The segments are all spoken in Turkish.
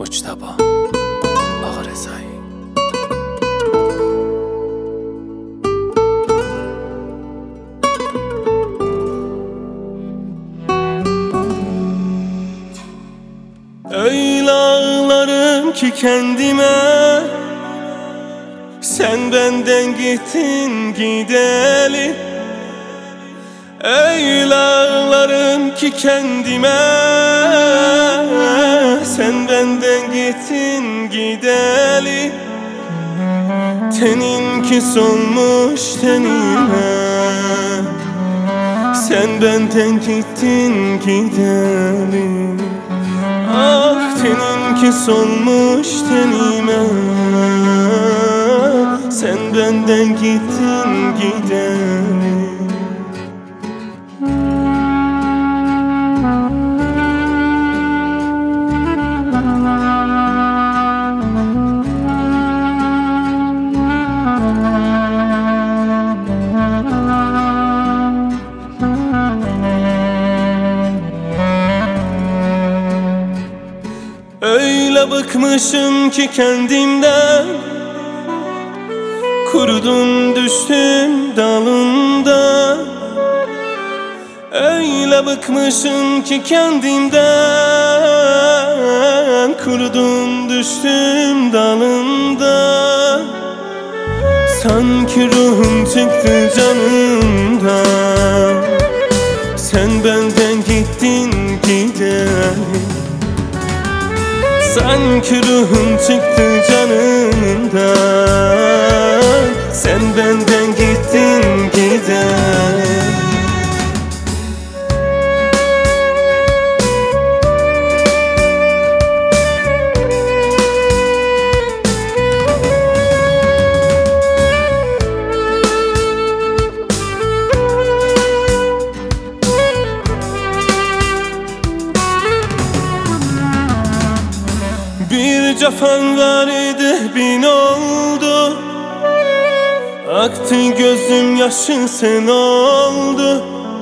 Mujtaba Ağrezai. Öyle ağlarım ki kendime, sen benden gittin gideli. Öyle ağlarım ki kendime, sen benden gittin gideli. Teninki solmuş tenime, sen benden gittin gideli. Ah, teninki solmuş tenime, sen benden gittin gideli. Öyle bıkmışım ki kendimden, kurudum düştüm dalında. Öyle bıkmışım ki kendimden, kurudum düştüm dalında. Sanki ruhum çıktı canımdan, sen benden gittin gideli. Sanki ruhum çıktı canımdan, sen benden gittin gideli. Bir cefan vardı bin oldu, aktı gözüm yaşı sen oldu.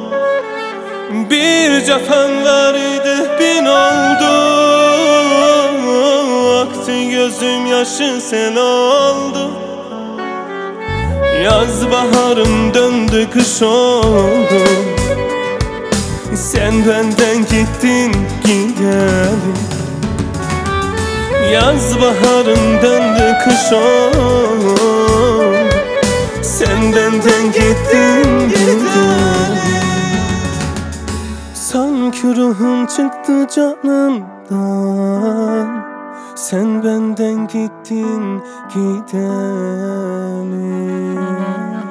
Bir cefan vardı bin oldu, aktı gözüm yaşı sen oldu. Yaz baharım döndü kış oldu, sen benden gittin gideli. Yaz baharım döndü kış oldu, sen benden gittin gideli. Sanki ruhum çıktı canımdan, sen benden gittin gideli.